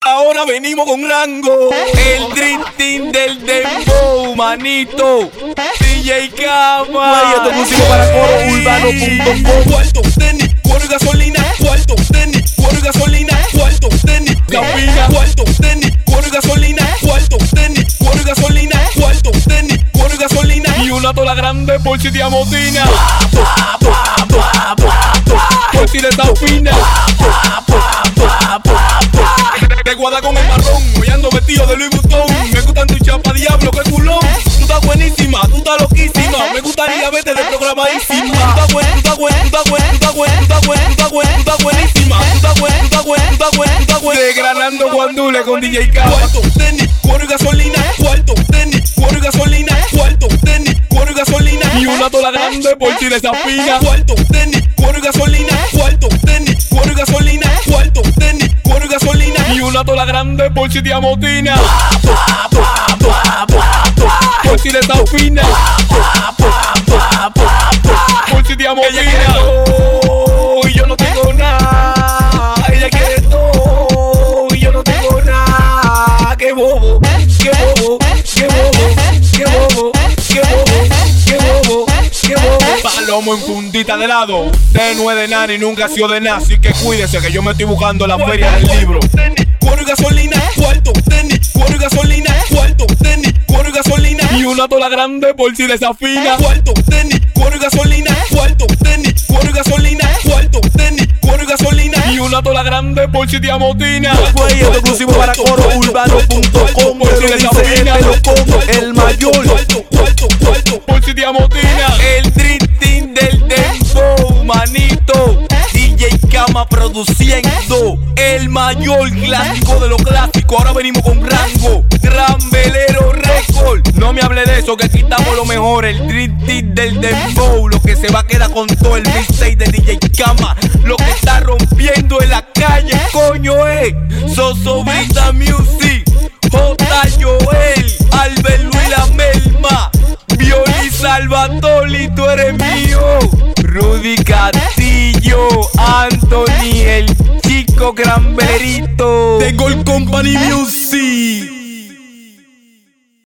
ahora venimos con rango. El Dream Team del Dembow, manito. DJ Kama. Esto es música para coro urbano.com. Cuarto, tenis, cuero y gasolina. Cuarto, tenis, cuero y gasolina. Cuarto, tenis, capina. Cuarto, tenis, cuero y gasolina. Cuarto, tenis, cuero y gasolina. Cuarto, tenis, cuero y gasolina. Y una tola grande por si te amotina. Por si le fina. Te guarda con el marrón, hoy ando vestido de Louis Vuitton. Me gustan tu chapa, diablo, que culón. Tú estás buenísima, tú estás loquísima. Me gustaría verte de programadísima. Tú estás buenísima. Desgranando guandule con DJ Kama. Cuarto, tenis, cuero y gasolina. Cuarto, tenis, cuero y gasolina. Cuarto, tenis, cuero y gasolina. Y una tola grande por si desafina. Cuarto, tenis, cuero y gasolina. Cuarto, tenis, cuero y gasolina. Cuarto, tenis, cuero y gasolina. Y una tola grande por si te amotina. Por si desafina. Por si te amotina. Y yo no tengo nada. Ella quiere todo. Y yo no tengo nada. Qué bobo, qué bobo, qué bobo, qué bobo, qué bobo, qué bobo, qué bobo. Palomo en puntita de lado. De no es de nada y nunca ha sido de nada. Así que cuídese que yo me estoy buscando la feria del libro. Cuero y gasolina, cuarto, tenis, cuero y gasolina. Cuarto, tenis, cuero y gasolina. Y una tola grande por si desafina. Cuarto, tenis, cuero y gasolina. Cuarto, tenis, cuero y gasolina. Cuarto, tenis, cuero y gasolina. Y una tola grande por si te amotina. Fue esto exclusivo para coro urbano.com. Por si desafina. El mayor. Por si te amotina. El Dream Team del Dembow, manito. DJ Kama produciendo el mayor clásico de los clásicos. Ahora venimos con rango. Gran Velero Record. No me hable de eso, que aquí estamos lo mejor. El Dream Team del Dembow. Lo que se va a quedar con todo el mixtape de DJ Kama. Lo que está rompiendo en la calle, coño, es Zozobrita Music. J. Joel, Albert Luis La Melma, Violi Salvatoli, tú eres mío. Rudy Castillo, Anthony, el chico Gran Velerito de Gold Company Music.